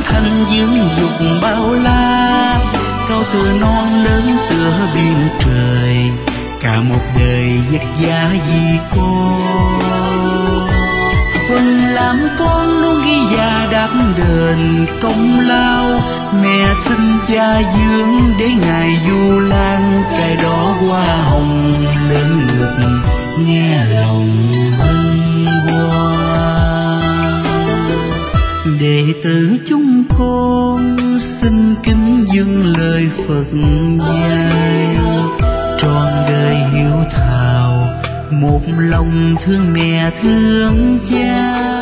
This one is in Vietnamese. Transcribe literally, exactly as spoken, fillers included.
thanh dưỡng dục bao la, cao tựa non lớn tựa biển trời, cả một đời vất vả vì con. Phần làm con luôn ghi già đáp đền công lao, mẹ sinh cha dưỡng để ngài du lan, cài đỏ hoa hồng lên ngực nghe lòng hân hoan. Đệ tử chúng con xin kính dâng lời Phật dạy, trọn đời hiếu thảo một lòng thương mẹ thương cha.